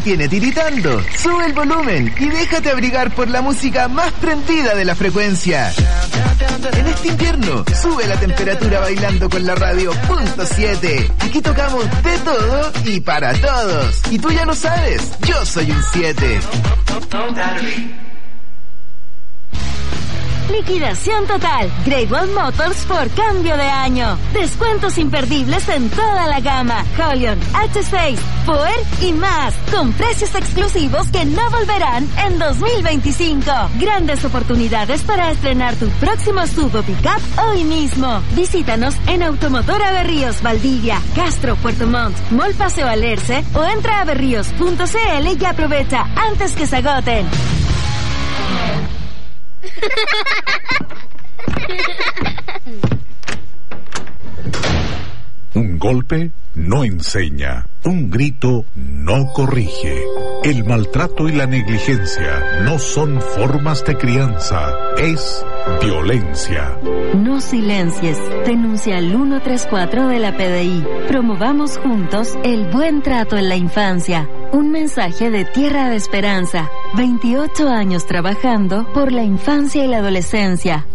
tiene tiritando. Sube el volumen y déjate abrigar por la música más prendida de la frecuencia. En este invierno, sube la temperatura bailando con la radio .7. Aquí tocamos de todo y para todos. Y tú ya lo sabes, yo soy un 7. Liquidación total. Great Wall Motors por cambio de año. Descuentos imperdibles en toda la gama. Holion, H6, Power y más. Con precios exclusivos que no volverán en 2025. Grandes oportunidades para estrenar tu próximo sub o pickup hoy mismo. Visítanos en Automotora Berríos, Valdivia, Castro, Puerto Montt, Mall Paseo Alerce o entra a berríos.cl y aprovecha antes que se agoten. Un golpe no enseña, un grito no corrige. El maltrato y la negligencia no son formas de crianza, es violencia. No silencies, denuncia al 134 de la PDI. Promovamos juntos el buen trato en la infancia. Un mensaje de Tierra de Esperanza. 28 años trabajando por la infancia y la adolescencia.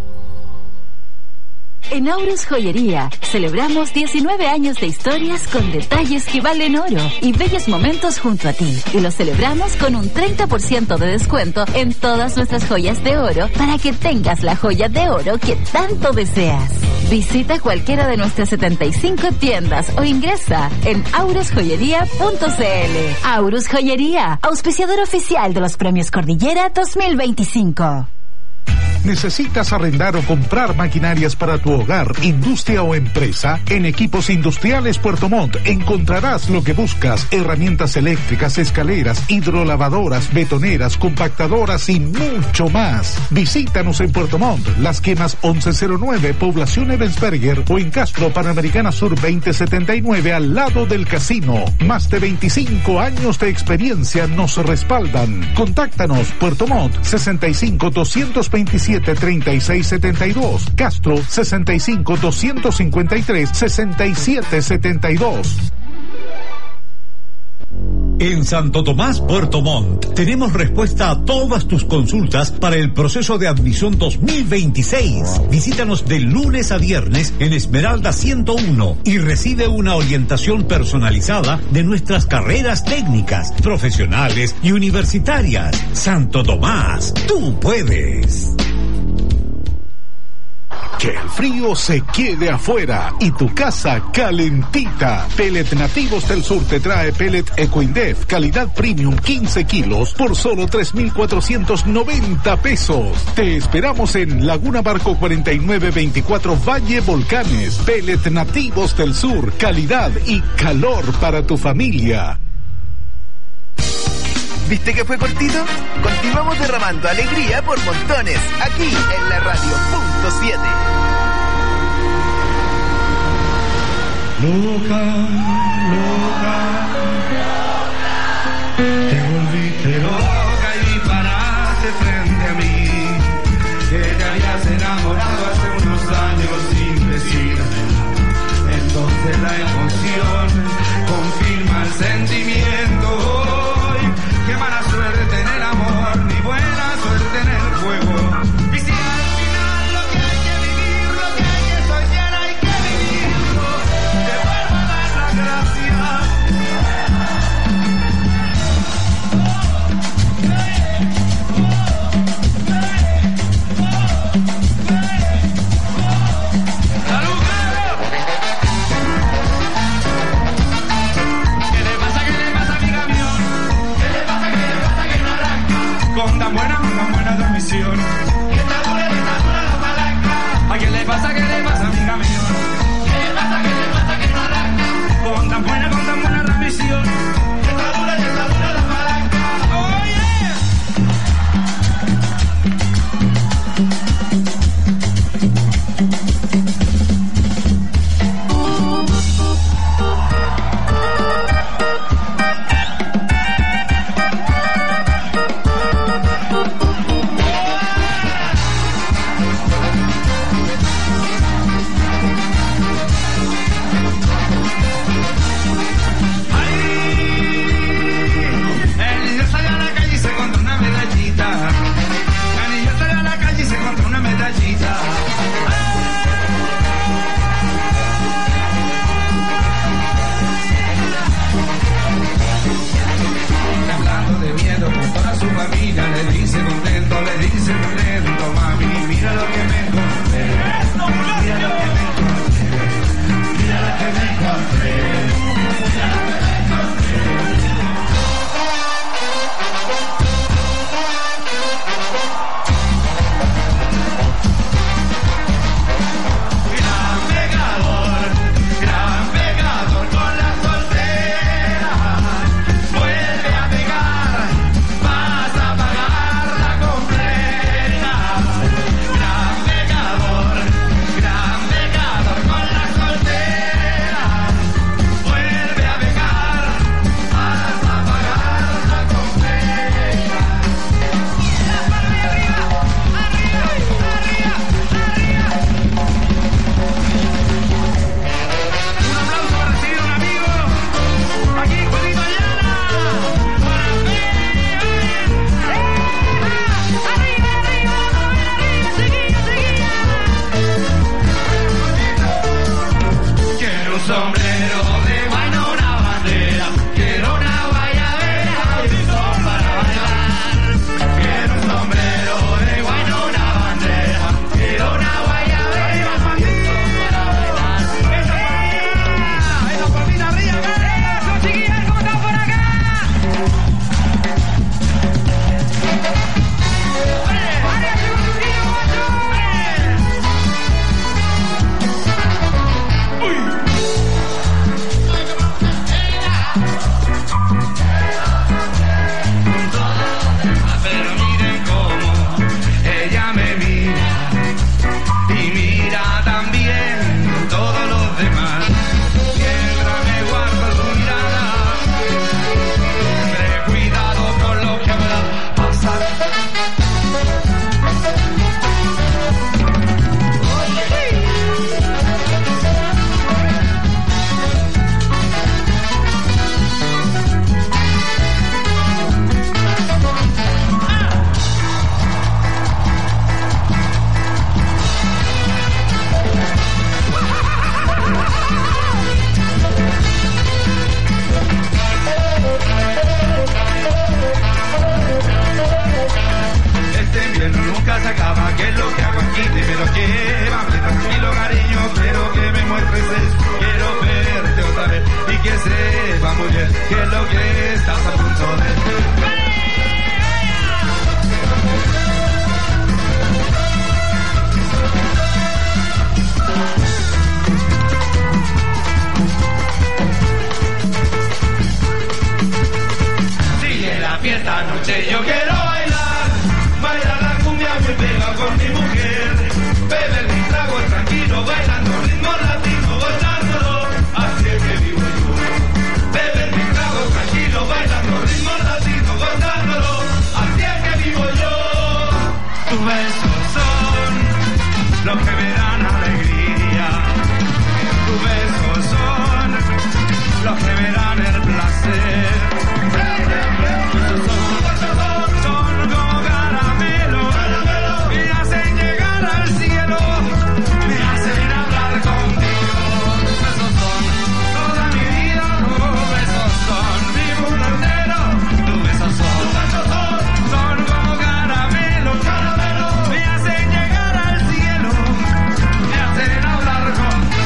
En Aurus Joyería celebramos 19 años de historias con detalles que valen oro y bellos momentos junto a ti. Y los celebramos con un 30% de descuento en todas nuestras joyas de oro para que tengas la joya de oro que tanto deseas. Visita cualquiera de nuestras 75 tiendas o ingresa en aurusjoyería.cl. Aurus Joyería, auspiciador oficial de los Premios Cordillera 2025. ¿Necesitas arrendar o comprar maquinarias para tu hogar, industria o empresa? En Equipos Industriales Puerto Montt encontrarás lo que buscas: herramientas eléctricas, escaleras, hidrolavadoras, betoneras, compactadoras y mucho más. Visítanos en Puerto Montt, Las Quemas 1109, Población Ebensberger, o en Castro, Panamericana Sur 2079, al lado del casino. Más de 25 años de experiencia nos respaldan. Contáctanos: Puerto Montt 65 227 3672, Castro 65 253 6772. En Santo Tomás, Puerto Montt, tenemos respuesta a todas tus consultas para el proceso de admisión 2026. Visítanos de lunes a viernes en Esmeralda 101 y recibe una orientación personalizada de nuestras carreras técnicas, profesionales y universitarias. Santo Tomás, tú puedes. Que el frío se quede afuera y tu casa calentita. Pellet Nativos del Sur te trae pellet Ecoindef, calidad premium 15 kilos por solo 3,490 pesos. Te esperamos en Laguna Barco 4924 Valle Volcanes. Pellet Nativos del Sur, calidad y calor para tu familia. ¿Viste que fue cortito? Continuamos derramando alegría por montones, aquí en la radio .7. Loca, te volviste loca y paraste frente a mí, que te habías enamorado hace unos años sin decirme. Entonces la emoción confirma el sentimiento. Qué mala suerte tener amor, ni buena suerte en el juego. Y si al final lo que hay que vivir, lo que hay que soñar, hay que vivirlo, te vuelvo a dar las gracias. Con tan buena transmisión, que está dura la palanca. ¿A quién le pasa, amiga mía? ¿Qué le pasa, que no arranca? Con tan buena transmisión, que está dura la palanca. Oh yeah. pega con mi mujer. Beber mi trago tranquilo, bailando ritmo latino, gozándolo, así es que vivo yo. Beber mi trago tranquilo, bailando ritmo latino, gozándolo, así es que vivo yo. Tus besos son los que me dan alegría. Tus besos son los que me dan el placer. Son como caramelo, me hacen llegar al cielo, me hacen hablar contigo. Tus besos son toda mi vida, tus besos son mi mundo entero. Tus besos son como caramelo, me hacen llegar al cielo, me hacen hablar contigo.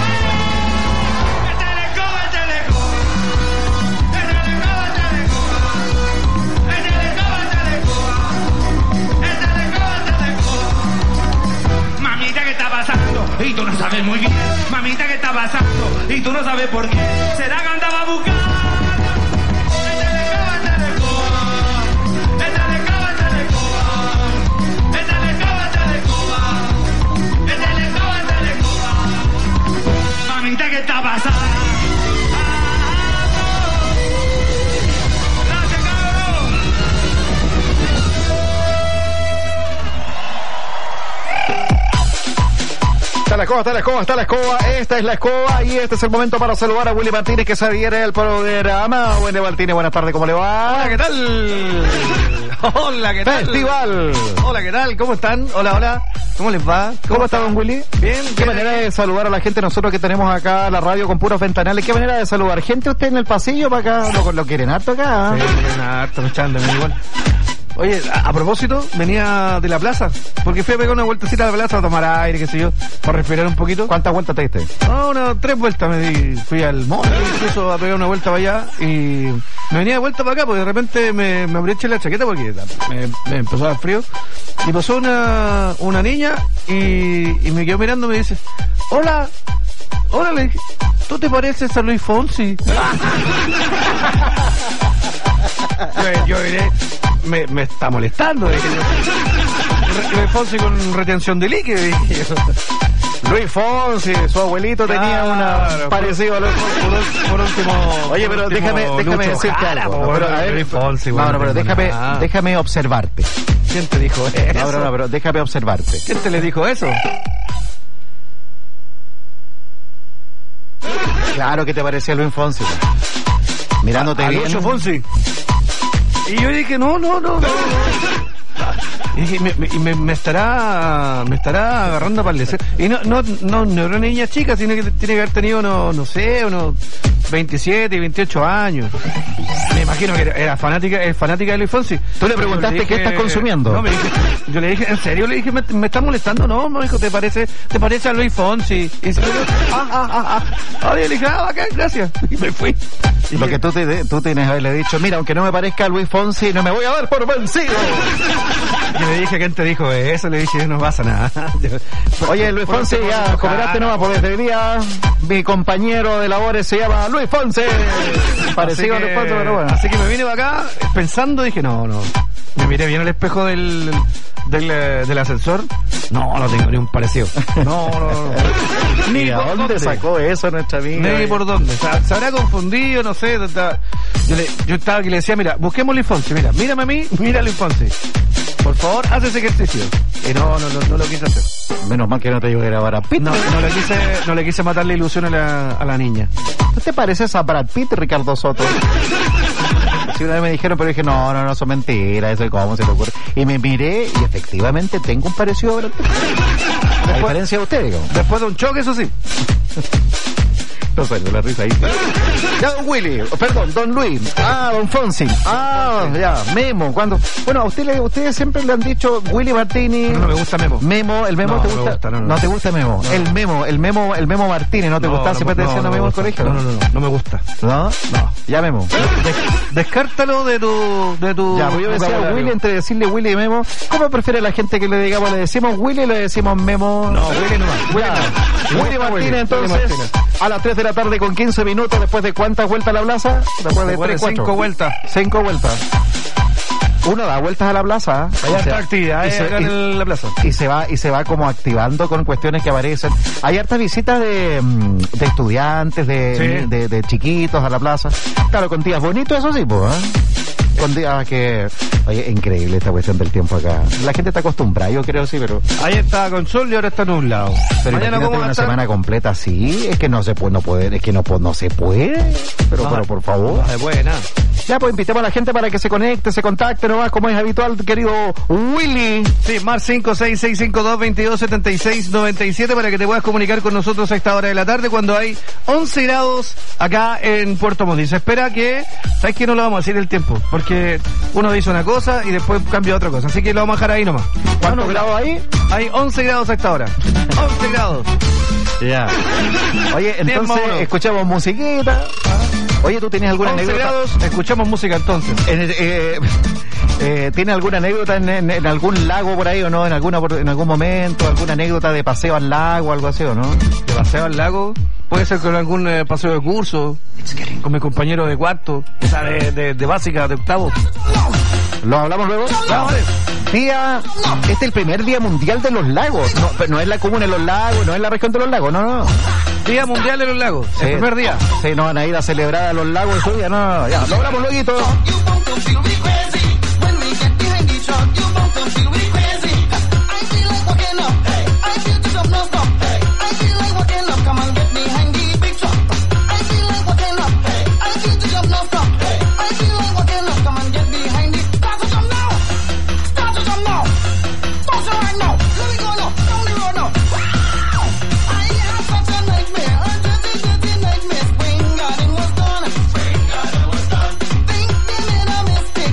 Mamita, ¿qué está pasando? Y tú no sabes muy bien. Mamita, ¿qué está pasando? Y tú no sabes por qué. ¿Será que andaba a buscar? Mamita, ¿qué está pasando? Está la escoba, esta es la escoba y este es el momento para saludar a Willy Martínez que se adhiere al programa. Willy Martínez, buenas tardes, ¿cómo le va? Hola, ¿qué tal? Hola, ¿qué tal? Festival. Hola, ¿qué tal? ¿Cómo están? Hola. ¿Cómo les va? ¿Cómo está, don Willy? Bien. ¿Qué manera de saludar a la gente nosotros que tenemos acá la radio con puros ventanales? ¿Qué manera de saludar? ¿Gente usted en el pasillo para acá? ¿Lo quieren harto acá? Sí, quieren harto, echándome igual. Oye, a propósito, venía de la plaza, porque fui a pegar una vueltecita a la plaza a tomar aire, qué sé yo, para respirar un poquito. ¿Cuántas vueltas te diste? No, 3 vueltas me di. Fui al mall, incluso a pegar una vuelta para allá, y me venía de vuelta para acá, porque de repente me abroché la chaqueta porque me empezó a dar frío, y pasó una niña, y me quedó mirando y me dice, hola, le dije, ¿tú te pareces a Luis Fonsi? Yo diré, me está molestando. Luis Fonsi con retención de líquido. Luis Fonsi, su abuelito tenía una parecido a Luis Fonsi. Por último. Oye, pero déjame decirte algo. Pero, a ver, Luis Fonsi, pero déjame observarte. ¿Quién te dijo eso? No, pero déjame observarte. ¿Quién te le dijo eso? Claro que te parecía Luis Fonsi. Mirándote bien. Lucho Fonsi. Y yo dije, no. Y dije, me estará agarrando para el deseo. Y no era una niña chica, sino que tiene que haber tenido unos 27, 28 años. Me imagino que era fanática de Luis Fonsi. ¿Tú le preguntaste qué estás consumiendo? No, yo le dije, ¿en serio? Le dije, ¿me estás molestando? No, me dijo, ¿te parece a Luis Fonsi? Y yo le dije, bacán, gracias. Y me fui. Lo que tú tienes que haberle dicho, mira, aunque no me parezca a Luis Fonsi, no me voy a dar por vencido. Yo le dije, ¿quién te dijo eso? Le dije, no pasa nada. Oye, Luis Fonsi, ya cooperaste nomás por desde el día. Mi compañero de labores se llama Luis Fonsi. Parecido a Luis Fonsi, pero bueno. Así que me vine para acá pensando, dije, no. Me miré bien al espejo del ascensor. No tengo ni un parecido. No. Ni por dónde sacó eso nuestra amiga. Ni por dónde. Se habrá confundido, no sé. Yo estaba que le decía, mira, busquemos Luis Fonsi. Mira, mírame a mí, mira a Luis Fonsi. Por favor, haz ese ejercicio. Y no lo quise hacer. Menos mal que no te llevo a grabar a Pitt. No le quise matar la ilusión a la niña. ¿No te pareces a Brad Pitt, Ricardo Soto? Sí, una vez me dijeron, pero dije, no, son mentiras, eso es cómo se te ocurre. Y me miré y efectivamente tengo un parecido a Brad Pitt. A diferencia de usted, digo. Después de un choque, eso sí. No salió la risa ahí. Ya, don Willy, perdón, don Luis. Don Fonsi. Ya, Memo. Bueno, a ustedes siempre le han dicho Willy Martínez. No me gusta Memo. ¿El Memo te gusta? No te gusta Memo. No. El Memo Martínez, ¿no te gusta? Siempre te decían a Memo en el colegio. No me gusta. ¿No? Ya, Memo. Descártalo de tu. Ya, yo decía Willy, entre decirle Willy y Memo. ¿Cómo prefiere la gente que le digamos? ¿Le decimos Willy o le decimos Memo? No, Willy nomás. Willy Martínez, entonces. A las 3 de la tarde con 15 minutos, después de cuántas vueltas a la plaza? Después de 5 vueltas. 5 vueltas. uno da vueltas a la plaza. Hay harta actividad acá en la plaza. Y se va como activando con cuestiones que aparecen. Hay hartas visitas de estudiantes, de chiquitos a la plaza. Claro, con días bonitos, eso sí, pues, con días que... Oye, increíble esta cuestión del tiempo acá. La gente está acostumbrada, yo creo, sí, pero... Ayer estaba con sol y ahora está nublado. Pero mañana imagínate una semana completa así, es que no se puede, no se puede. Pero por favor. No se puede nada. Ya, pues invitemos a la gente para que se conecte, se contacte nomás, como es habitual, querido Willy. Sí, más 56652-2276-97 para que te puedas comunicar con nosotros a esta hora de la tarde cuando hay 11 grados acá en Puerto Montt. Y se espera que, ¿sabes qué? No lo vamos a decir el tiempo, porque uno dice una cosa y después cambia otra cosa. Así que lo vamos a dejar ahí nomás. ¿Cuántos grados hay? Hay 11 grados a esta hora. 11 grados. Ya. Oye, entonces escuchamos musiquita. Oye, ¿tú tienes alguna 11 anécdota? grados, escuchamos música entonces. ¿Tienes alguna anécdota en algún lago por ahí o no? ¿En algún momento? ¿Alguna anécdota de paseo al lago o algo así o no? ¿De paseo al lago? Puede ser con algún paseo de curso, con mi compañero de cuarto, o sea, de básica, de octavo. ¿Lo hablamos luego? Vale. Día, este es el primer día mundial de los lagos. No es la comuna de los lagos, no es la región de los lagos, no. Día mundial de los lagos, el primer día. Sí, no van a ir a celebrar a los lagos su día, no, ya, lo hablamos luego. Mistake.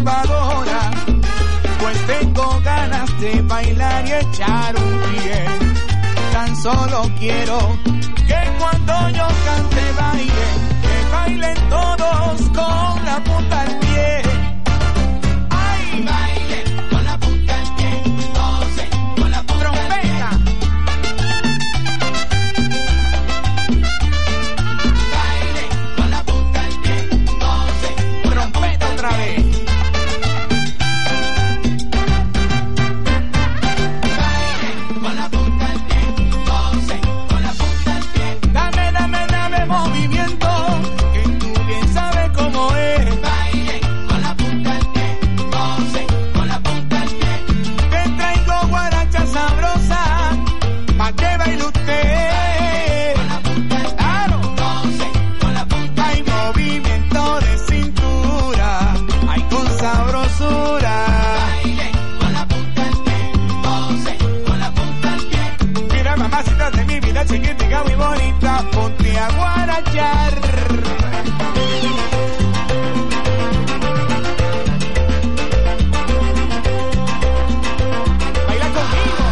tumbadora, pues tengo ganas de bailar y echar un pie. Tan solo quiero que cuando yo cante bailen, que bailen todos con la punta al pie. ¡Ay! Bailen con la punta al pie, gocen con la punta trompeta. Bailen con la punta al pie, gocen, trompeta otra vez. Bailen con la punta al pie, gocen con la punta al pie. Dame, dame, dame movimiento, que tú bien sabes cómo es. Bailen con la punta al pie, gocen con la punta al pie. Te traigo guaracha sabrosa, pa' que baile usted. Con la punta al pie, claro, gocen con la punta. Hay movimiento de cintura, hay con sabrosura. Bailen con la punta al pie, gocen con la punta al pie. Mira, mamacita de mi vida, chiquitica muy bonita, ponte a guarachar. Baila conmigo.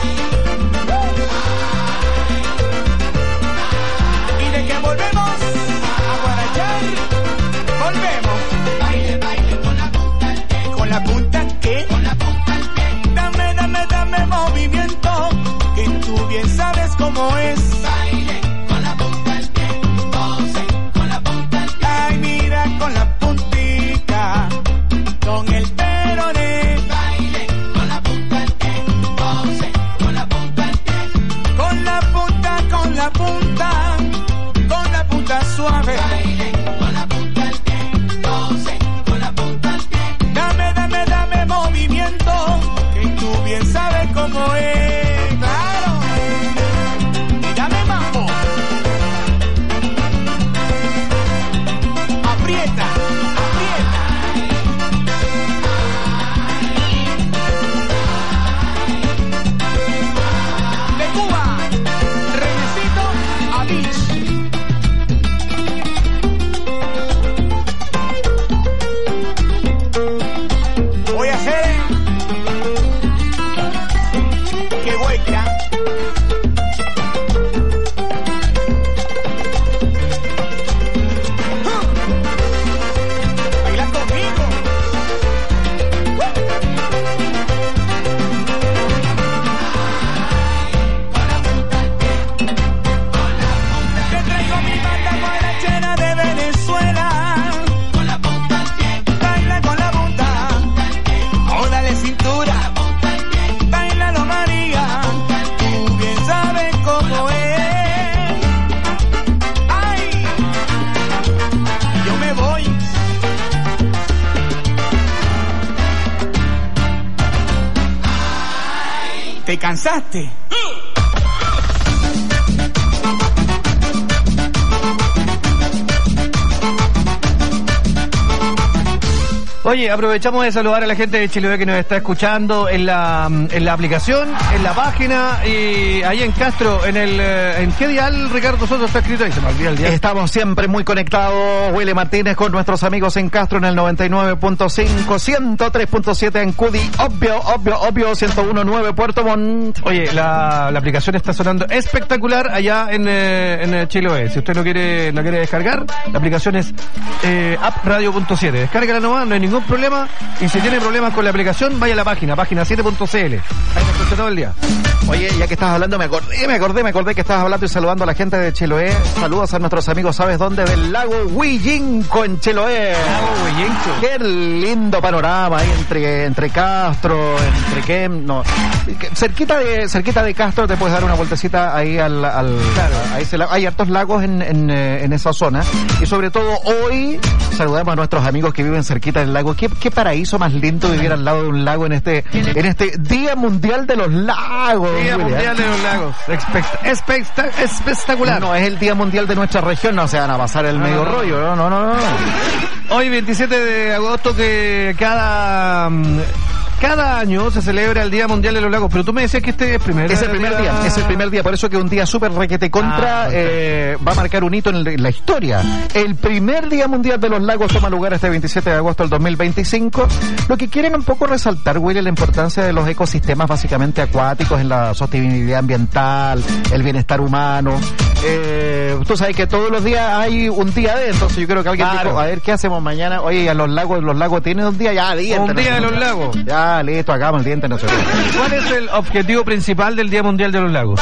Y de que volvemos a guarachar, volvemos. Baile, baile con la punta al pie. ¿Con la punta qué? Con la punta al pie. Dame, dame, dame movimiento, que tú bien sabes cómo es. Baile con la punta al pie, gocen con la punta al pie. Ay, mira con la puntita, con el peroné. Baile con la punta al pie, gocen con la punta al pie. Con la punta, con la punta, con la punta suave. Baile con la punta al pie, gocen con la punta al pie. Dame, dame, dame movimiento, que tú bien sabes cómo es. Claro. Y dame mambo. Aprieta, aprieta. De Cuba, Renecito a Beach. Voy a hacer que hueca. Baila conmigo. Te traigo mi banda guarachera de Venezuela. Con la punta al pie. Baila con la punta. Oh, dale cintura. Bailalo María. Tú bien sabes cómo es. Ay, yo me voy. ¿Te cansaste? Oye, aprovechamos de saludar a la gente de Chiloé que nos está escuchando en la aplicación, en la página y ahí en Castro, ¿en qué dial, Ricardo Soto, está escrito ahí? Se me olvida el dial. Estamos siempre muy conectados, Willy Martínez, con nuestros amigos en Castro en el 99.5, 103.7 en Cudi, obvio, 101.9 Puerto Montt. Oye, la aplicación está sonando espectacular allá en Chiloé. Si usted la quiere descargar, la aplicación es appradio.7. Descárgala nomás, no hay ningún problema. Y si tiene problemas con la aplicación, vaya a la página 7.cl. Ahí me escucha todo el día. Oye, ya que estás hablando, me acordé que estabas hablando y saludando a la gente de Chiloé. Saludos a nuestros amigos, ¿sabes dónde? Del lago Huillinco en Chiloé. Lago Huillinco. Qué lindo panorama ahí entre Castro, cerquita de Castro te puedes dar una vueltecita ahí claro, ahí hay hartos lagos en esa zona. Y sobre todo hoy saludamos a nuestros amigos que viven cerquita del lago. Qué paraíso más lindo vivir al lado de un lago en este Día Mundial de los Lagos. Día Mundial de los Lagos. Espectacular. No es el Día Mundial de nuestra región, no se van a pasar el medio rollo. No. Hoy 27 de agosto, que cada año se celebra el Día Mundial de los Lagos, pero tú me decías que este es Es el primer día, por eso que un día súper requete contra va a marcar un hito en la historia. El primer Día Mundial de los Lagos toma lugar este 27 de agosto del 2025. Lo que quieren un poco resaltar, Willy, la importancia de los ecosistemas básicamente acuáticos en la sostenibilidad ambiental, el bienestar humano. Tú sabes que todos los días hay un día de, entonces yo creo que alguien dijo, a ver, ¿qué hacemos mañana? Oye, a los lagos tienen un día, ya, Día un día de los lagos. Ya, listo, hagamos el Día Internacional. ¿Cuál es el objetivo principal del Día Mundial de los Lagos?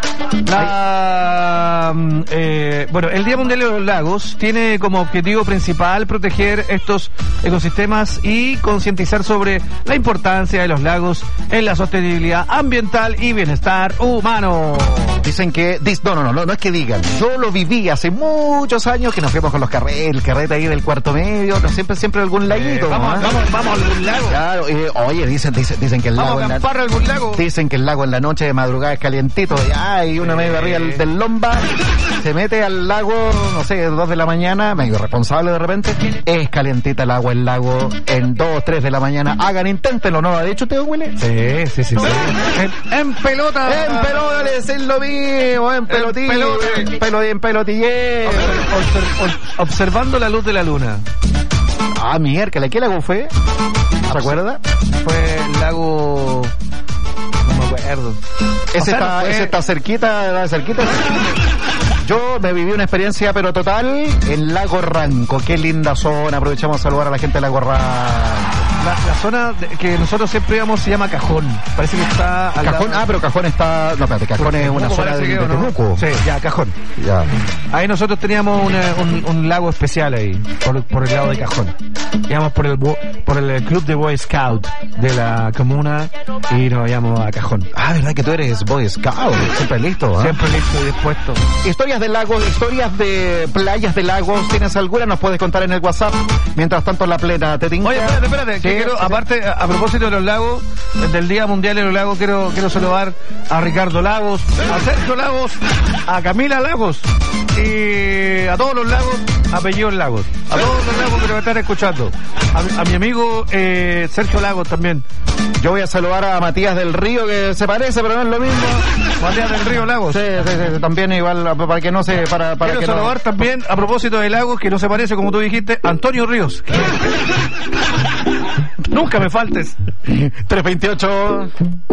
Bueno, el Día Mundial de los Lagos tiene como objetivo principal proteger estos ecosistemas y concientizar sobre la importancia de los lagos en la sostenibilidad ambiental y bienestar humano. Dicen que... No es que digan. Yo lo viví hace muchos años que nos fuimos con los el carrete ahí del cuarto medio, siempre algún laguito. Vamos a algún lago. Claro, oye, dicen que el lago... Vamos a acampar a algún lago. Dicen que el lago en la noche de madrugada es calientito. Y uno medio arriba del lomba se mete al lago, no sé, 2 de la mañana, medio responsable de repente. Es calientita el agua, el lago, en 2, 3 de la mañana. Inténtenlo, ¿no? ¿Ha dicho usted, Willy? Sí. En pelota. En pelota, es lo mismo, en pelotilla. En pelotillero. Observando la luz de la luna. Miércoles, ¿qué lago fue? ¿Se acuerda? Fue el lago... No me acuerdo. Ese está cerquita. Yo me viví una experiencia, pero total, en Lago Ranco. Qué linda zona. Aprovechamos a saludar a la gente de Lago Ranco. La zona que nosotros siempre íbamos se llama Cajón. Parece que está al Cajón, lado... pero Cajón está... No, espérate, Cajón es una zona de Temuco. Sí, ya, Cajón. Ya. Ahí nosotros teníamos un lago especial ahí, por el lado de Cajón. Íbamos por el club de Boy Scout de la comuna y nos íbamos a Cajón. ¿Verdad que tú eres Boy Scout? Siempre listo, Siempre listo y dispuesto. Historias de lagos, historias de playas de lagos. ¿Tienes alguna? Nos puedes contar en el WhatsApp. Mientras tanto, la plena te tinca. Oye, espérate. Sí, aparte, a propósito de los lagos, del Día Mundial de los Lagos, quiero saludar a Ricardo Lagos, a Sergio Lagos, a Camila Lagos y a todos los lagos, apellidos Lagos. A todos los lagos que nos están escuchando. A mi amigo Sergio Lagos también. Yo voy a saludar a Matías del Río, que se parece, pero no es lo mismo. Matías del Río Lagos. Sí, también igual, para que no se... Para quiero que saludar también, a propósito de Lagos, que no se parece, como tú dijiste, Antonio Ríos. Nunca me faltes. 328.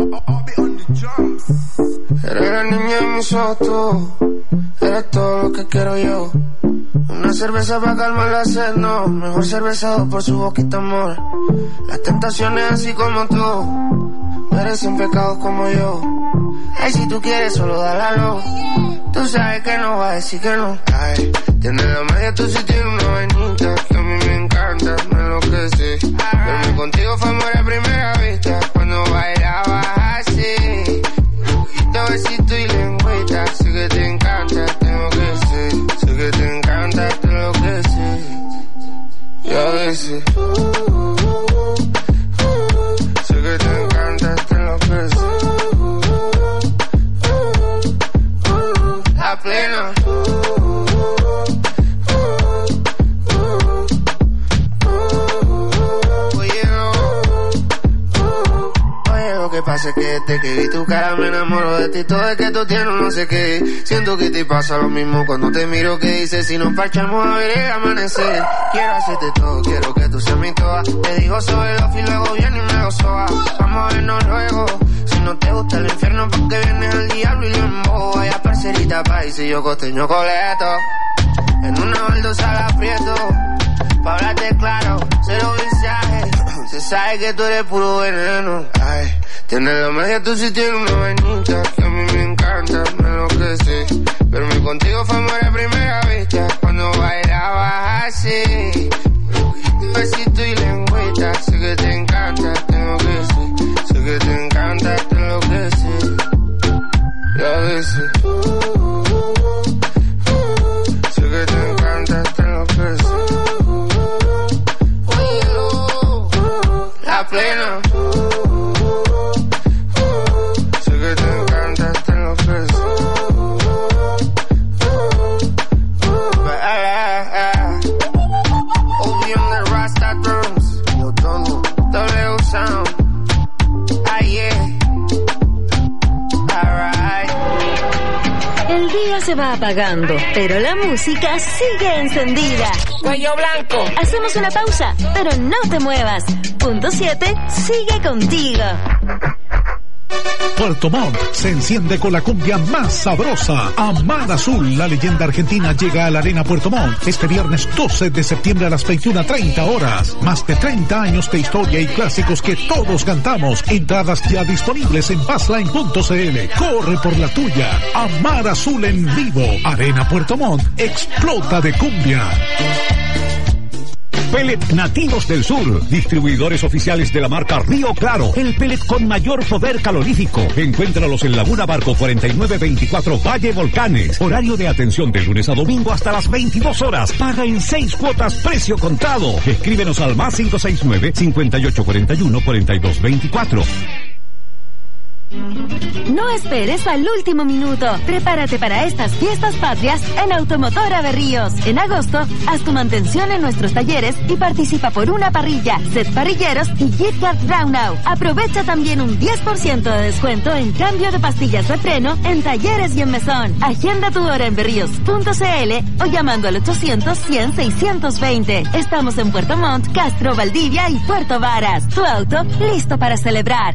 Eres la niña en mis ojos, eres todo lo que quiero yo. Una cerveza para calmar la sed, no. Mejor cervezado por su boquita, amor. Las tentaciones así como tú merecen pecados como yo. Ay, si tú quieres solo dálalo. Tú sabes que no va a decir que no. Ay, tienes la media, tú sí tienes una vainita que a mí me encanta, me enloquece. Verme contigo fue amor a primera vista, cuando bailabas así. Besito y lengüita, sé que te encanta, tengo que ser. Sé que te encanta, tengo que ser. Y a veces sé que te encanta, tengo que ser. La plena. Lo que pasa es que desde que vi tu cara me enamoro de ti. Todo es que tú tienes no sé qué. Siento que te pasa lo mismo cuando te miro. Que dices si nos parchamos a ver el amanecer. Quiero hacerte todo, quiero que tú seas mi toa. Te digo sobre los y luego viene y me lo soba. Vamos a vernos luego. Si no te gusta el infierno porque vienes al diablo y lo embobo. Vaya parcerita país y yo costeño coleto. En una baldosa la aprieto. Pa' hablarte claro, cero mensaje. Se sabe que tú eres puro veneno. Ay, tienes la magia, tú sí tienes una vainita que a mí me encanta, me enloquece. Verme contigo fue amor a primera vista, cuando bailabas así. Besito y lengüita, sé que te encanta, tengo que ser. Sé que te encanta, tengo que ser. Y a veces sé que te encanta, tengo que ser. La plena. Sé que te encanta, tengo que ser. OB on the Rasta drums. Yo tono W sound. luna se va apagando, pero la música sigue encendida. Cuello blanco. Hacemos una pausa, pero no te muevas. Punto 7 sigue contigo. Puerto Montt se enciende con la cumbia más sabrosa. Amar Azul, la leyenda argentina, llega a la Arena Puerto Montt este viernes 12 de septiembre a las 21:30 horas. Más de 30 años de historia y clásicos que todos cantamos. Entradas ya disponibles en passline.cl. Corre por la tuya. Amar Azul en vivo. Arena Puerto Montt explota de cumbia. Pellet Nativos del Sur, distribuidores oficiales de la marca Río Claro, el pellet con mayor poder calorífico. Encuéntralos en Laguna Barco 4924 Valle Volcanes. Horario de atención de lunes a domingo hasta las 22 horas. Paga en 6 cuotas, precio contado. Escríbenos al más 569-5841-4224. No esperes al último minuto. Prepárate para estas fiestas patrias en Automotora Berríos. En agosto, haz tu mantención en nuestros talleres y participa por una parrilla, set parrilleros y gift card Brownau. Aprovecha también un 10% de descuento en cambio de pastillas de freno en talleres y en mesón. Agenda tu hora en berríos.cl o llamando al 800-100-620. Estamos en Puerto Montt, Castro, Valdivia y Puerto Varas. Tu auto listo para celebrar.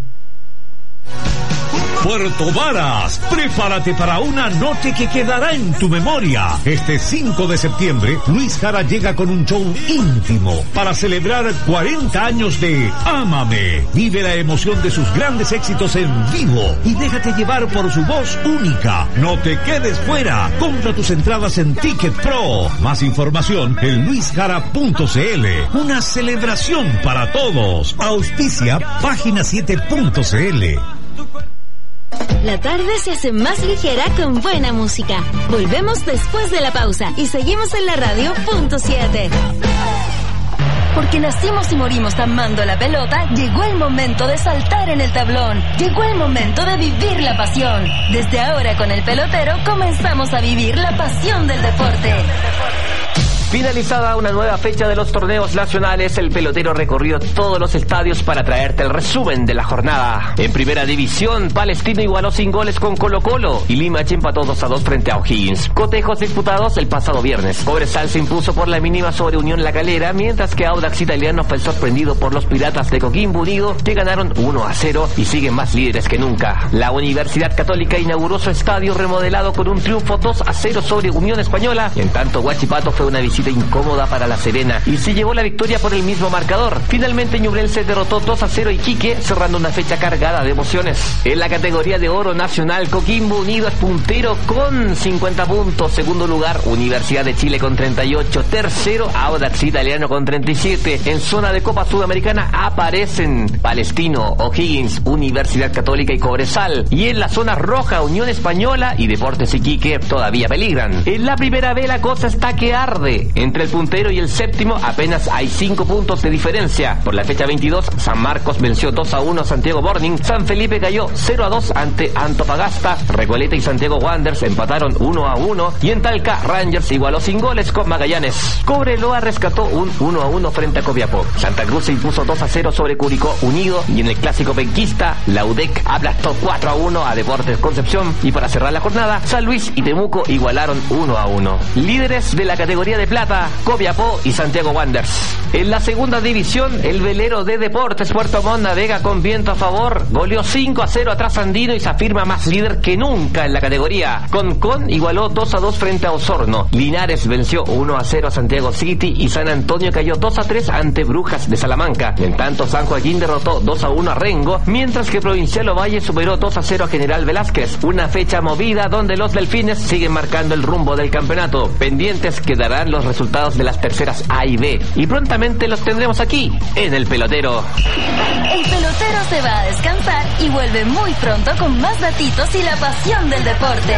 Puerto Varas, prepárate para una noche que quedará en tu memoria. Este 5 de septiembre, Luis Jara llega con un show íntimo para celebrar 40 años de Ámame. Vive la emoción de sus grandes éxitos en vivo y déjate llevar por su voz única. No te quedes fuera. Compra tus entradas en Ticket Pro. Más información en luisjara.cl. Una celebración para todos. Auspicia página 7.cl. La tarde se hace más ligera con buena música. Volvemos después de la pausa y seguimos en la radio. Punto 7. Porque nacimos y morimos amando la pelota, llegó el momento de saltar en el tablón. Llegó el momento de vivir la pasión. Desde ahora con el pelotero comenzamos a vivir la pasión del deporte. Finalizada una nueva fecha de los torneos nacionales, el pelotero recorrió todos los estadios para traerte el resumen de la jornada. En primera división, Palestino igualó sin goles con Colo-Colo y Limache empató 2-2 frente a O'Higgins. Cotejos disputados el pasado viernes. Cobresal se impuso por la mínima sobre Unión La Calera, mientras que Audax Italiano fue sorprendido por los Piratas de Coquimbo Unido, que ganaron 1-0 y siguen más líderes que nunca. La Universidad Católica inauguró su estadio remodelado con un triunfo 2-0 sobre Unión Española. En tanto, Huachipato fue una visita incómoda para La Serena y se llevó la victoria por el mismo marcador. Finalmente Ñublense derrotó 2-0 a Iquique, cerrando una fecha cargada de emociones. En la categoría de oro nacional, Coquimbo Unido es puntero con 50 puntos. Segundo lugar, Universidad de Chile con 38. Tercero, Audax Italiano con 37. En zona de Copa Sudamericana aparecen Palestino, O'Higgins, Universidad Católica y Cobresal. Y en la zona roja, Unión Española y Deportes Iquique todavía peligran. En la primera B la cosa está que arde. Entre el puntero y el séptimo apenas hay 5 puntos de diferencia. Por la fecha 22, San Marcos venció 2-1 a Santiago Morning. San Felipe cayó 0-2 ante Antofagasta. Recoleta y Santiago Wanderers empataron 1-1. Y en Talca, Rangers igualó sin goles con Magallanes. Cobreloa rescató un 1-1 frente a Copiapó. Santa Cruz se impuso 2-0 sobre Curicó Unido. Y en el clásico penquista, la UDEC aplastó 4-1 a Deportes Concepción. Y para cerrar la jornada, San Luis y Temuco igualaron 1-1. Líderes de la categoría de plata, Copiapó y Santiago Wanderers. En la segunda división, el velero de Deportes Puerto Montt navega con viento a favor. Goleó 5-0 a Trasandino y se afirma más líder que nunca en la categoría. Concón igualó 2-2 frente a Osorno. Linares venció 1-0 a Santiago City y San Antonio cayó 2-3 ante Brujas de Salamanca. En tanto, San Joaquín derrotó 2-1 a Rengo, mientras que Provincial Ovalle superó 2-0 a General Velázquez. Una fecha movida donde los delfines siguen marcando el rumbo del campeonato. Pendientes quedarán los resultados de las terceras A y B y prontamente los tendremos aquí en El Pelotero. El pelotero se va a descansar y vuelve muy pronto con más datitos y la pasión del deporte.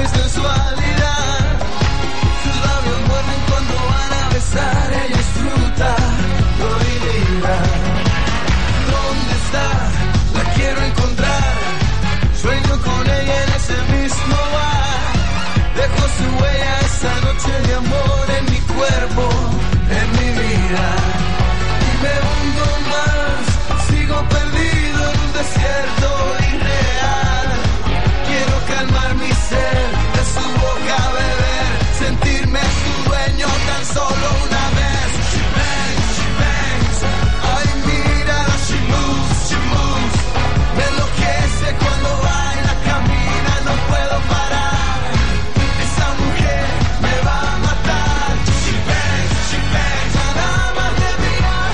mi sensualidad. Sus labios muerden cuando van a besar. Ella es fruta prohibida. ¿Dónde está? La quiero encontrar. Sueño con ella en ese mismo bar. Dejo su huella esa noche de amor en mi cuerpo, en mi vida. Y me hundo más, sigo perdido en un desierto irreal. Quiero calmar mi sed, de su boca beber, sentirme su dueño tan solo una vez. She bangs, ay mírala, she moves. Me enloquece cuando baila, camina, no puedo parar. Esa mujer me va a matar. She bangs, nada más de mi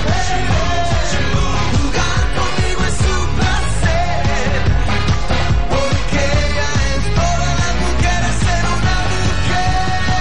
jugar conmigo es su placer. Porque ella es todas las mujeres en una mujer.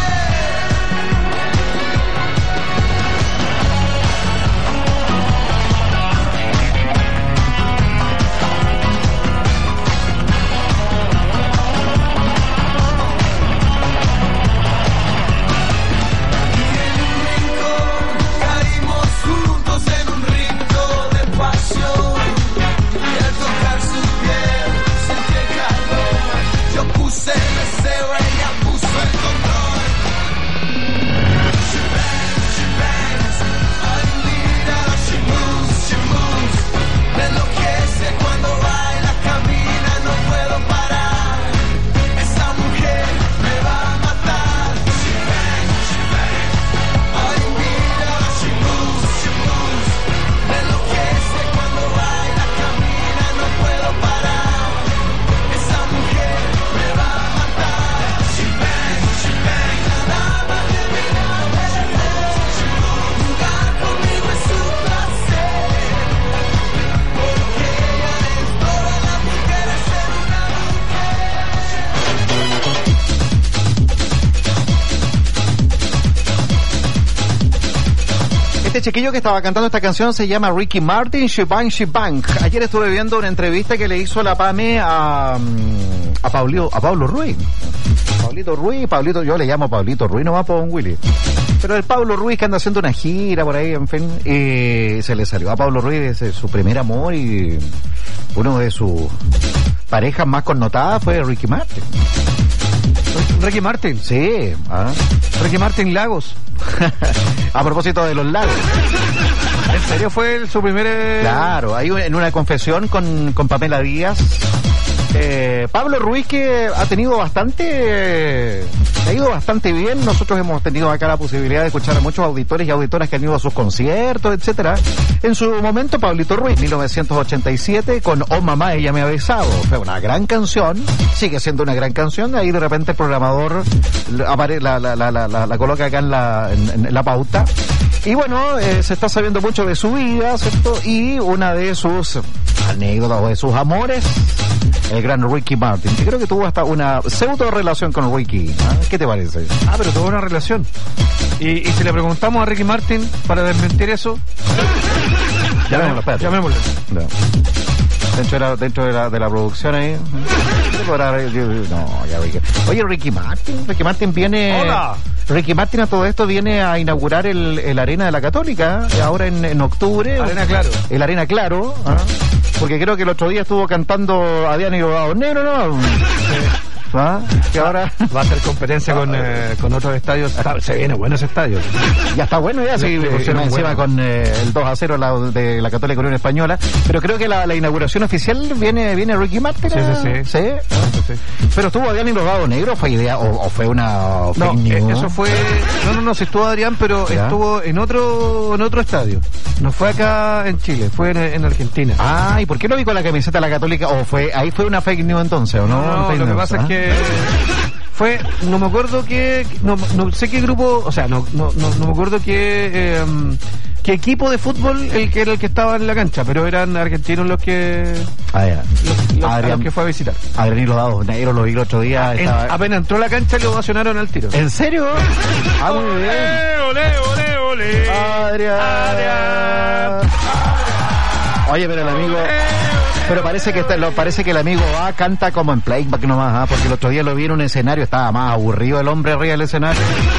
Caímos juntos en un rinco de pasión. Y al tocar su piel sentí el calor. Yo puse el deseo, ella puso el control. She bangs, ay mírala, she moves. Me enloquece cuando baila, camina, no puedo parar. Esa mujer me va a matar. She bangs, ay mírala, she moves. Me enloquece cuando baila, camina, no puedo parar. Esa mujer me va a matar. She bangs, nada más de mi jugar conmigo es su placer. Porque ella es todas las mujeres en una Este chiquillo que estaba cantando esta canción se llama Ricky Martin, She Bang. Ayer estuve viendo una entrevista que le hizo la PAME a Pablo Ruiz. Pablito, yo le llamo Pablito Ruiz, no va por un Willy. Pero el Pablo Ruiz que anda haciendo una gira por ahí, en fin, se le salió a Pablo Ruiz su primer amor y uno de sus parejas más connotadas fue Ricky Martin. Ricky Martin. Sí. Ricky Martin Lagos. A propósito de los lagos. ¿En serio fue su primer...? Claro, ahí en una confesión con Pamela Díaz. Pablo Ruiz, que ha tenido bastante... ha ido bastante bien. Nosotros hemos tenido acá la posibilidad de escuchar a muchos auditores y auditoras que han ido a sus conciertos, etcétera. En su momento, Pablito Ruiz, 1987, con Oh Mamá, Ella Me Ha Besado. Fue una gran canción, sigue siendo una gran canción. Ahí de repente el programador la coloca acá en la pauta. Y bueno, se está sabiendo mucho de su vida, ¿cierto? Y una de sus anécdotas o de sus amores, el gran Ricky Martin, que creo que tuvo hasta una pseudo relación con Ricky. ¿Qué te parece? Pero tuvo una relación. Y si le preguntamos a Ricky Martin para desmentir eso... Llamémoslo. Dentro de la producción ahí. No, ya Ricky. Oye, Ricky Martin viene... ¡Hola! Ricky Martin a todo esto viene a inaugurar el Arena de la Católica, ahora en octubre. Arena Claro. El Arena Claro, porque creo que el otro día estuvo cantando a Diana y Rodado Negro, ¿no? Que ahora va a hacer competencia con otros estadios. Se viene bueno ese estadio. Ya está bueno ya, sí, encima con el 2-0 de la Católica Unión Española. Pero creo que la inauguración oficial viene Ricky Martin. Sí. Pero estuvo Adrián y Rodado Negro, ¿fue idea o fue una fake news? Eso fue... No, sí estuvo Adrián, pero ¿ya? Estuvo en otro estadio. No fue acá en Chile, fue en Argentina. ¿Y por qué no vi con la camiseta de la Católica? ¿O ahí fue una fake news entonces, o no? No, lo que pasa es que fue, no me acuerdo no sé qué grupo, o sea, no me acuerdo qué equipo de fútbol el que era el que estaba en la cancha, pero eran argentinos los que los que fue a visitar. Adrián y Rodado Negro lo vi el otro día. Apenas entró a la cancha y lo ovacionaron al tiro. ¿En serio? Muy bien. Olé. Adrián. Oye, pero el amigo... Pero parece que el amigo A canta como en playback nomás, porque el otro día lo vi en un escenario, estaba más aburrido el hombre arriba del escenario.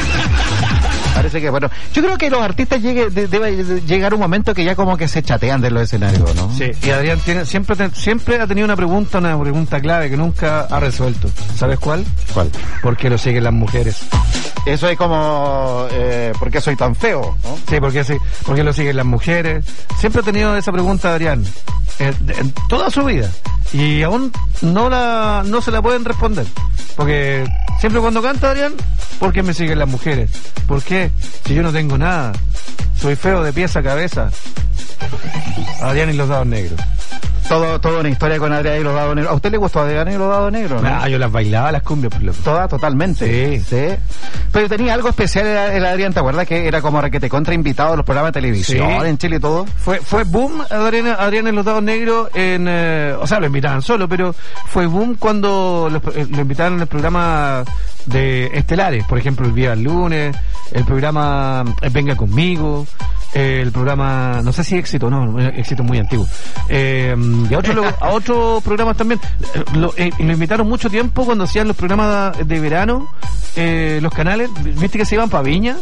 Parece que, bueno, yo creo que los artistas debe llegar un momento que ya como que se chatean de los escenarios, ¿no? Sí, y Adrián siempre ha tenido una pregunta clave que nunca ha resuelto. ¿Sabes cuál? ¿Cuál? ¿Por qué lo siguen las mujeres? Eso es como, ¿por qué soy tan feo? ¿No? Sí, ¿por qué lo siguen las mujeres? Siempre ha tenido esa pregunta, Adrián, en toda su vida. Y aún no se la pueden responder. Porque siempre cuando canta, Adrián, ¿por qué me siguen las mujeres? ¿Por qué? Si yo no tengo nada. Soy feo de pies a cabeza. Adrián y los dados negros. Todo una historia con Adrián y los dados negros. ¿A usted le gustó Adrián y los dados negros? ¿No? Yo las bailaba, las cumbias. Todas, totalmente. Sí. Pero tenía algo especial el Adrián, ¿te acuerdas? Que era como requete contra invitado a los programas de televisión en Chile y todo. Fue boom Adrián y los dados negros o sea, lo invitaban solo, pero fue boom cuando lo invitaron en el programa de estelares, por ejemplo, el Vía al Lunes, el programa Venga Conmigo, el programa, no sé si Éxito, no, Éxito muy antiguo, y a otros programas también. Lo invitaron mucho tiempo cuando hacían los programas de verano, los canales, viste que se iban para Viña,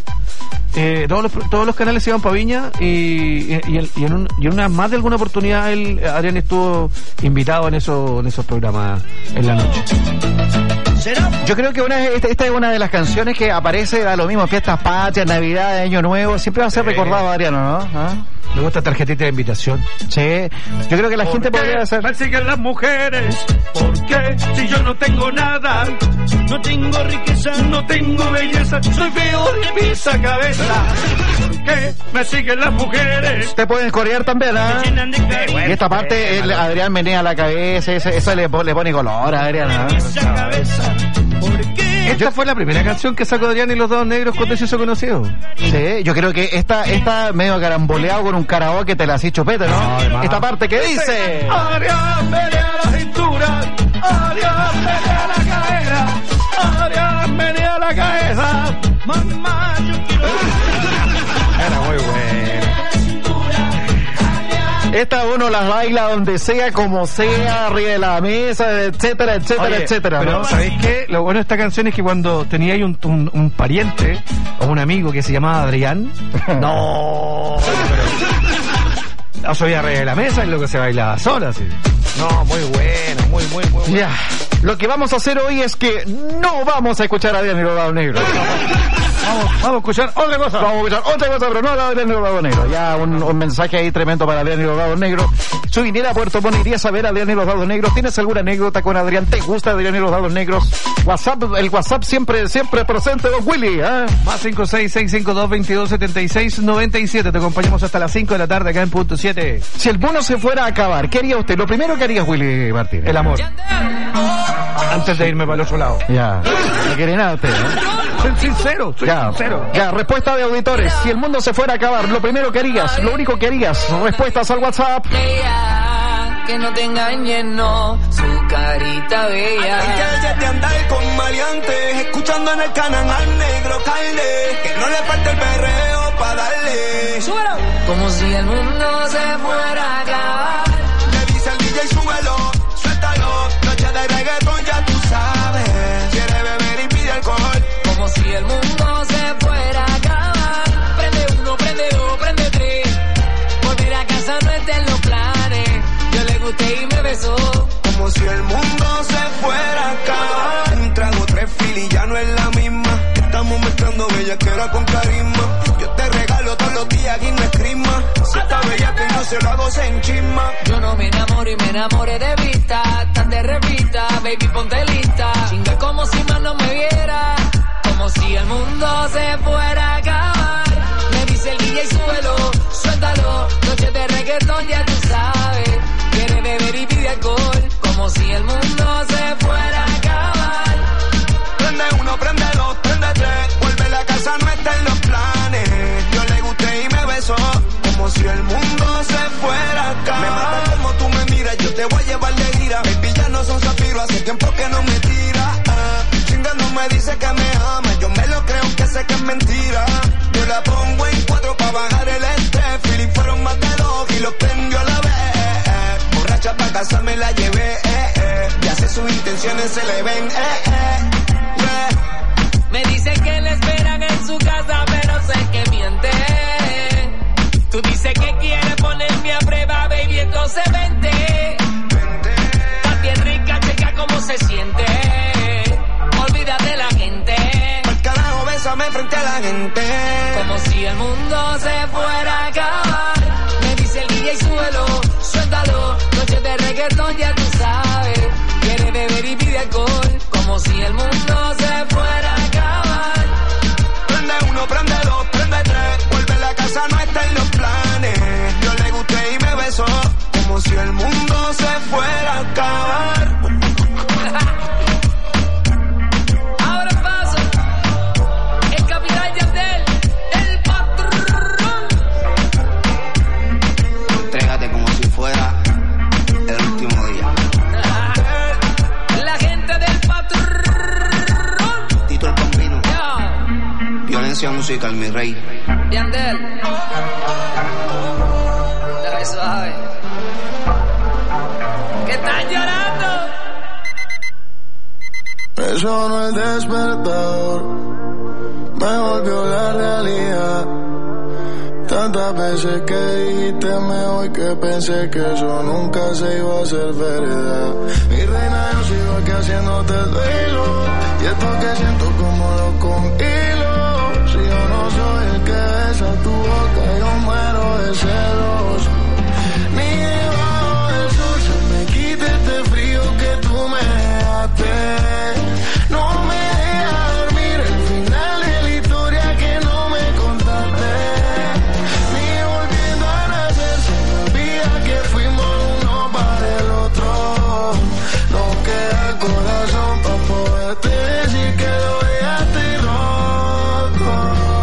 todos los canales se iban para Viña, y en una más de alguna oportunidad Adrián estuvo invitado en esos programas en la noche. Yo creo que esta es una de las canciones que aparece a lo mismo, fiestas patrias, Navidad, Año Nuevo, siempre va a ser recordado, Adriano, ¿no? ¿Ah? Me gusta tarjetita de invitación. Sí, yo creo que la gente podría hacer. Me siguen las mujeres, ¿por qué? Si yo no tengo nada, no tengo riqueza, no tengo belleza, soy feo de pies a cabeza. ¿Por qué me siguen las mujeres? Te pueden corear también, ¿ah? Y esta parte, Adrián menea la cabeza, eso le pone color a Adrián, ¿ah? Esta fue la primera canción que sacó Adrián y los dados negros cuando se hizo conocido. Sí, yo creo que esta medio caramboleado con un karaoke te la has hecho chupete, ¿no? Esta parte que dice: Adrián menea la cintura, Adrián menea la cadera, Adrián menea la cabeza, mamá yo quiero. Era muy buena. Esta uno las baila donde sea, como sea, arriba de la mesa, etcétera, etcétera, pero ¿no? ¿sabéis qué? Lo bueno de esta canción es que cuando tenía ahí un pariente o un amigo que se llamaba Adrián, no soy arriba de la mesa y lo que se bailaba sola, sí. No, muy bueno, muy bueno. Ya, lo que vamos a hacer hoy es que no vamos a escuchar a Adrián y los dados negros. Vamos a escuchar otra cosa. Vamos a escuchar otra cosa, pero no a Adrián y los dados negros. Ya, un mensaje ahí tremendo para Adrián y los dados negros. Si viniera a Puerto Montt, irías a ver a Adrián y los dados negros. ¿Tienes alguna anécdota con Adrián? ¿Te gusta Adrián y los dados negros? El WhatsApp siempre presente, don Willy, ¿eh? Más 56652227697. Te acompañamos hasta las 5 de la tarde acá en Punto 7. Si el mundo se fuera a acabar, ¿qué haría usted? Lo primero que haría, Willy Martínez. El amor. Antes de irme para el otro lado. Ya. No quiere nada usted, ¿no? Soy sincero. Ya, respuesta de auditores. Si el mundo se fuera a acabar, lo primero que harías, lo único que harías. Respuestas al WhatsApp. Que no te engañen, no, su carita bella. Hay que ella de andar con maleantes, escuchando en el canal al negro Calde, que no le falta el perreo pa' darle. ¡Súbelo! Como si el mundo se fuera a acabar. Le dice al DJ, súbelo, suéltalo, noche de reggaetón ya tú sabes. Quiere beber y pide alcohol. Como si el mundo se fuera a acabar. Prende uno, prende dos, prende tres. Volver a casa no está en los planes. Yo le gusté y me besó. Como si el mundo se fuera a acabar. Un trago, 3 filis, ya no es la misma. Estamos mezclando bellaquera con carisma. Yo te regalo todos los días y no es crisma. Si está bella que no se lo hago en chisma. Yo no me enamoro y me enamoré de vista. Tan de revista, baby ponte lista. Chinga como si más no me viera. Como si el mundo se fuera a acabar. Me dice el DJ, súbelo, suéltalo. Noche de reggaetón ya tú sabes. Quiere beber y pide alcohol. Como si el mundo se fuera a acabar. Prende uno, prende dos, prende tres. Vuelve la casa, no está en los planes. Yo le gusté y me besó. Como si el mundo se fuera a acabar. Me mata como tú me miras, yo te voy a llevar de gira. Baby, ya no son zafiros, hace tiempo que no me tira. Chingando me dice que me ama, yo me lo creo que sé que es mentira. Yo la pongo en 4 pa' bajar el estrés. Feeling fueron más de 2 y los prendió a la vez. Borracha pa' pa' casa me la llevé, ya sé sus intenciones se le ven, Me dice que le esperan en su casa, pero sé que miente. Tú dices que quieres ponerme a prueba, baby, entonces vente. Estás bien rica, checa cómo se siente. Olvídate de la gente. Al carajo, bésame frente a la gente. Como si el mundo se fuera a acabar. Me dice el DJ, súbelo, suéltalo. Noche de reggaetón, ya tú sabes. Quiere beber y pide alcohol. Como si el mundo se fuera a acabar. Prende uno, prende dos, prende tres. Vuelve a la casa, no está en los planes. Yo le gusté y me besó. Como si el mundo se fuera a acabar. Ahora paso. El capitán Yandel, el patrón. Entrégate como si fuera el último día. La gente del patrón. Tito el Bambino. Violencia musical, mi rey. Yandel. Dale suave. ¿Qué están llorando? Eso no es despertador, me volvió la realidad. Tantas veces que dijiste me voy que pensé que eso nunca se iba a hacer verdad. Mi reina, yo sigo aquí haciéndote el duelo, y esto que siento como lo con hilo. Si yo no soy el que besa tu boca, yo muero de celos. Ni debajo del sol se me quita este frío que tú me dejaste. No me deja dormir el final de la historia que no me contaste. Ni volviendo a nacer se me olvida que fuimos uno para el otro. No queda corazón para poderte decir que lo dejaste roto.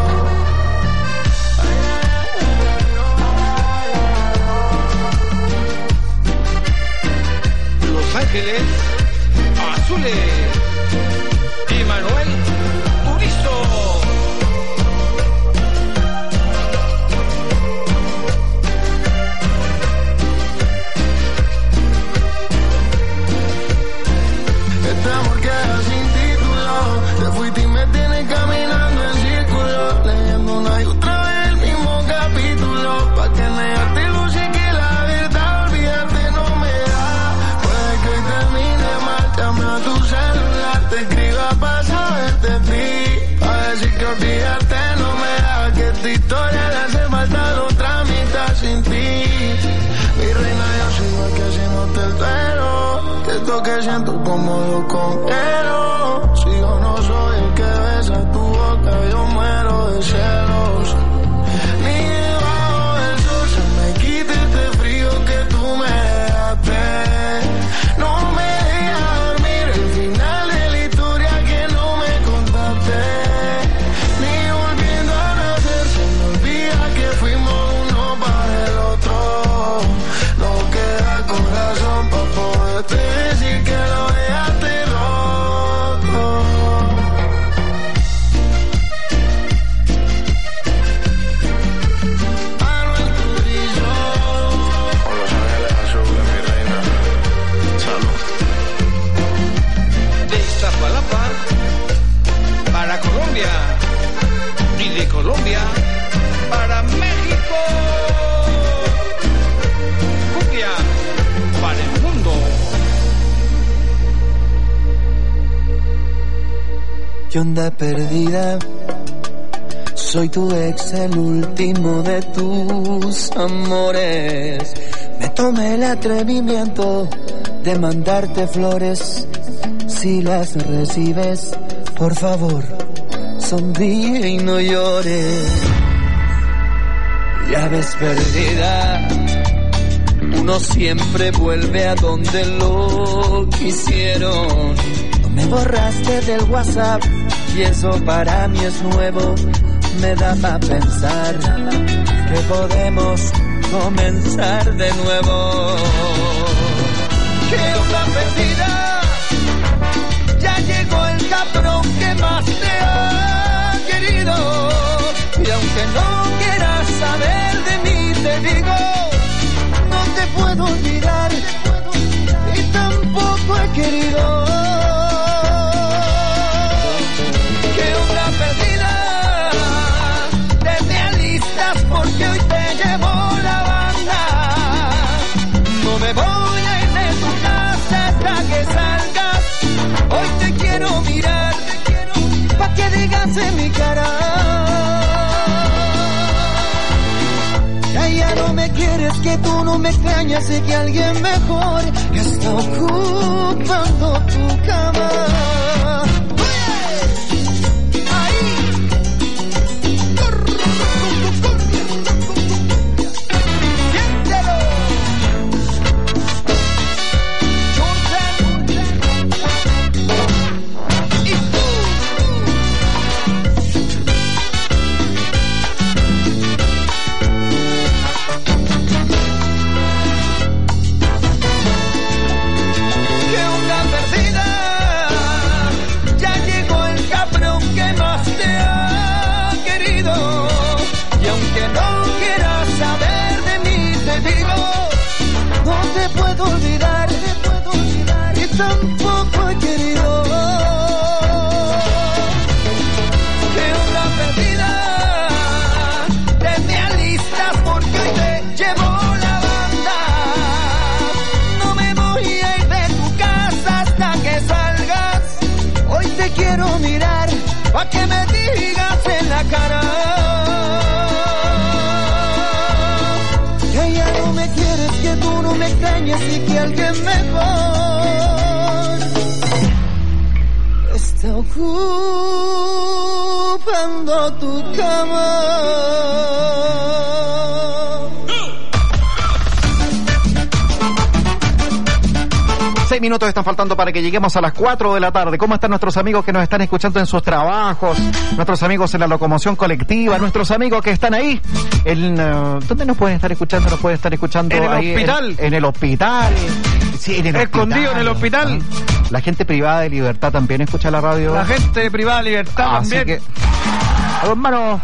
Los Ángeles Azules. Emanuel Turizo. Este amor queda sin título, te fuiste y me tienes caminando en círculo, leyendo una y otra vez el mismo capítulo, pa' que negarte luce que la verdad olvidarte no me da. Puede que hoy termine mal, llame a tu celular, te escriba pa' saberte de ti, pa' decir que olvidarte no me da, que esta historia le hace falta la otra mitad sin ti. Mi reina, yo sigo aquí haciéndote el duelo, que esto que siento como lo congelo. Si yo no soy el que besa tu boca, yo muero de celos. Ni debajo del sol se me quita este frío que tú me dejaste. No me deja dormir el final de la historia que no me contaste. Ni volviendo a nacer se me olvida que fuimos uno para el otro. No queda corazón para poderte decir que lo dejaste roto. Manuel Turizo. Con Los Ángeles Azules, mi reina. Salud. De Iztapalapa para Colombia y de Colombia para México. Cumbia para el mundo. ¿Qué onda perdida? Soy tu ex, el último de tus amores. Me tomé el atrevimiento de mandarte flores. Si las recibes, por favor, sonríe y no llores. Ya ves perdida, uno siempre vuelve a donde lo quisieron. No me borraste del WhatsApp y eso para mí es nuevo. Me da pa' pensar que podemos comenzar de nuevo. ¿Qué onda perdida? Ya llegó el cabrón que más te ha querido. Y aunque no quieras saber de mí, te digo, no te puedo olvidar. querido. ¿Qué onda perdida? Te alistas porque hoy te llevo la banda. No me voy a ir de tu casa hasta que salgas. Hoy te quiero mirar, pa' que digas en mi cara. Ya no me quieres, que tú no me extrañas y que alguien mejor está ocupando tu cama. Tampoco he querido. ¿Qué onda perdida? Te me alistas porque hoy te llevo la banda. No me voy a ir de tu casa hasta que salgas. Hoy te quiero mirar pa' que me digas en la cara. Que ya no me quieres, que tú no me extrañas y que alguien mejor está ocupando tu cama. 6 minutos están faltando para que lleguemos a las 4 de la tarde. ¿Cómo están nuestros amigos que nos están escuchando en sus trabajos? Nuestros amigos en la locomoción colectiva, nuestros amigos que están ahí. ¿Dónde nos pueden estar escuchando? Nos pueden estar escuchando en el ahí, hospital. En el hospital. Sí, en el escondido hospital. En el hospital. La gente privada de Libertad también escucha la radio. La gente privada de Libertad también. Que, hermano.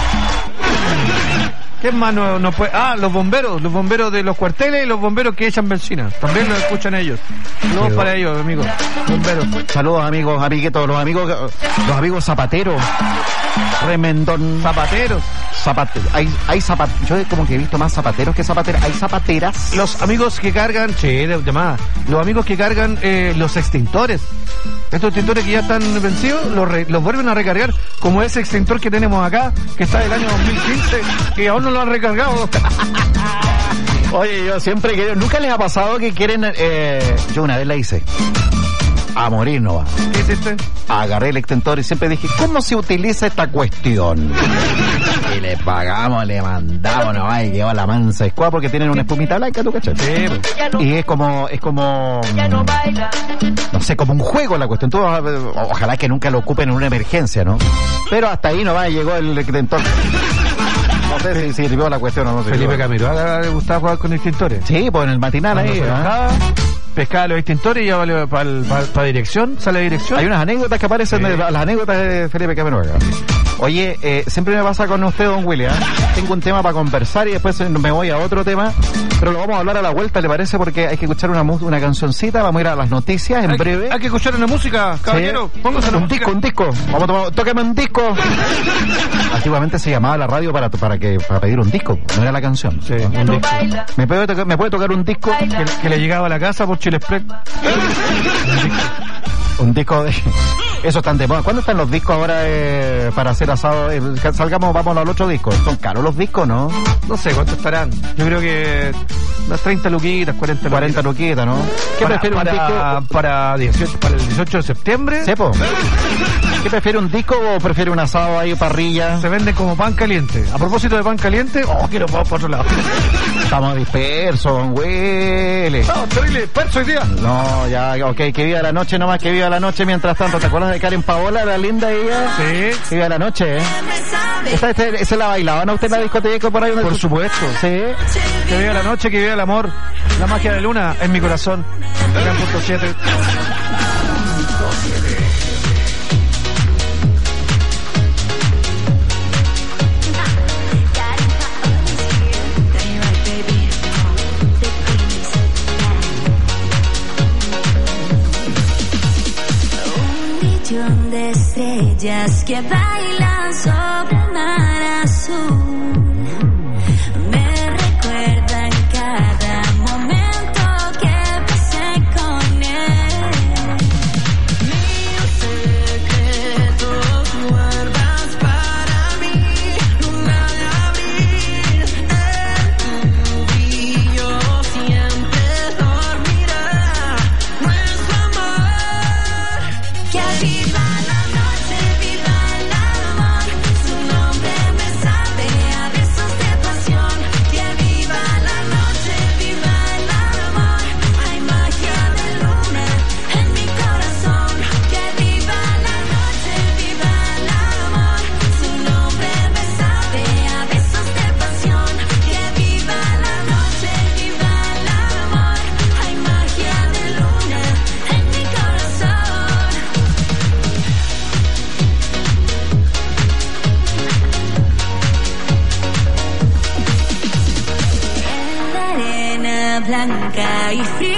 ¿Qué más no puede? Los bomberos de los cuarteles y los bomberos que echan benzina. También lo escuchan ellos. Saludos para ellos, amigos. Bomberos. Saludos, amigos, amiguitos, los amigos zapateros. Remendón. Zapateros. Hay zapateros. Yo como que he visto más zapateros que zapateras. Hay zapateras. Los amigos que cargan, los amigos que cargan los extintores. Estos extintores que ya están vencidos, los vuelven a recargar, como ese extintor que tenemos acá, que está del año 2015, que aún no lo han recargado. Oye, yo siempre quiero, nunca les ha pasado que quieren, yo una vez la hice. A morir no va. ¿Qué hiciste? Agarré el extintor y siempre dije, ¿cómo se utiliza esta cuestión? Y le pagamos, le mandamos, no va, y quedó la mansa escuadra porque tienen una espumita blanca, ¿tú cachai? Sí, pues. Y es como, no sé, como un juego la cuestión. Tú, ojalá que nunca lo ocupen en una emergencia, ¿no? Pero hasta ahí no va, llegó el extintor. No sé si sirvió la cuestión o no sirvió. Felipe Camiroaga le gustaba jugar con extintores. Sí, pues en el matinal ahí. Pescaba los extintores y ya vale para dirección, sale dirección. Hay unas anécdotas que aparecen, las anécdotas de Felipe Camiroaga. Oye, siempre me pasa con usted, don William. Tengo un tema para conversar y después me voy a otro tema, pero lo vamos a hablar a la vuelta, ¿le parece? Porque hay que escuchar una cancioncita, vamos a ir a las noticias en breve. Hay que escuchar una música, caballero. Sí. Póngase un disco. Vamos a tomar, tóqueme un disco. Antiguamente se llamaba la radio para pedir un disco, no era la canción. Sí, un disco. ¿Me puede tocar un disco? Que le llegaba a la casa por Chile Express. Un disco de... Eso están de moda. ¿Cuándo están los discos ahora para hacer asado? Salgamos, vamos a los otros discos. ¿Son caros los discos, no? No sé cuánto estarán. Yo creo que unas 30 luquitas, 40 luquitas, ¿no? ¿Qué prefiere un disco? Para el 18 de septiembre. ¿Sepo? ¿Qué prefiere, un disco o prefiere un asado ahí, parrilla? Se vende como pan caliente. A propósito de pan caliente, quiero para otro lado. Estamos dispersos, don Willy. Estamos terrible dispersos hoy día. No, ya, ok, que viva la noche nomás, que viva la noche. Mientras tanto, ¿te acuerdas de Karen Paola, la linda ella? Sí. Que viva la noche, ¿Esa la bailaban a usted en la discoteca por ahí? Por supuesto. Sí. Que viva la noche, que viva el amor. La magia de luna en mi corazón. Gran punto 7. estrellas que bailan sobre el mar azul. Me recuerdan cada momento que pasé con él. Mis secretos guardas para mí, luna de abril. En tu brillo siempre dormirá nuestro amor. Que viva la noche, viva el amor. Su nombre me sabe a besos de pasión. Que viva la noche, viva el amor. Hay magia de luna en mi corazón. Que viva la noche, viva el amor. Su nombre me sabe a besos de pasión. Que viva la noche, viva el amor. Hay magia de luna en mi corazón. En la arena blanca y fría